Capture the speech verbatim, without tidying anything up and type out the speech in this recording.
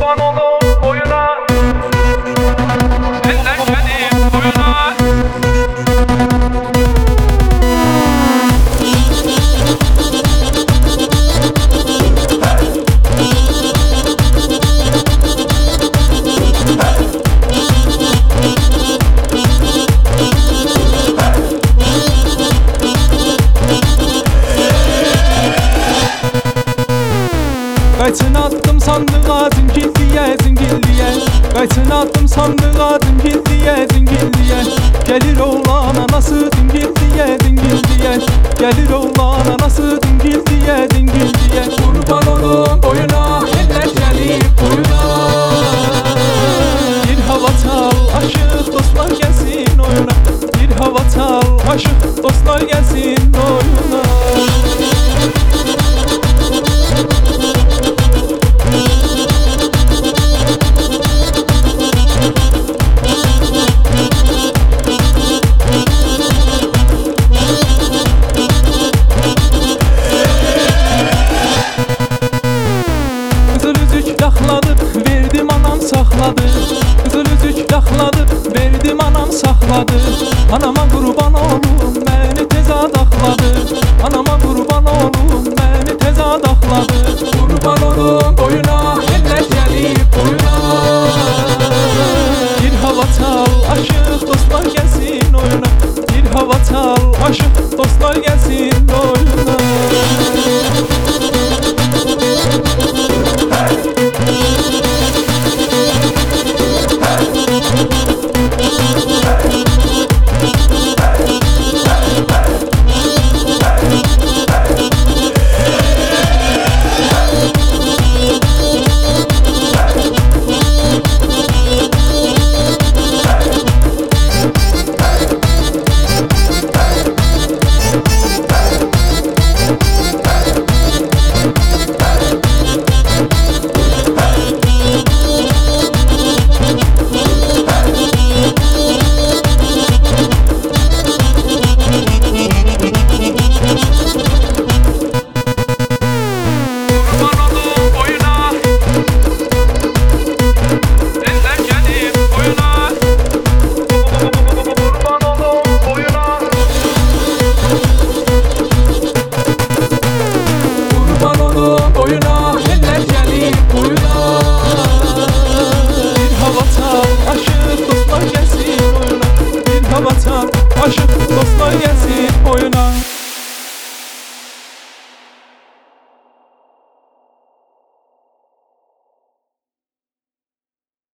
kurban olum boyuna, elleşelim boyuna. Qayçını attım sandığa zingilliye zingilliye, qayçını attım sandığa zingilliye zingilliye. Gelir oğlan anası dingilliye dingilliye, gelir oğlan anası dingilliye dingilliye. Kurban olum boyuna, elleşelim boyuna. Bir hava çal aşık dostlar gelsin oyuna, bir hava çal aşık dostlar gelsin oyuna. Yaxladı, verdim anam saxladı. Qızıl üzük yaxladı, verdim anam saxladı. Anama qurban olum, məni tez adaxladı. Anama qurban olum, məni tez adaxladı.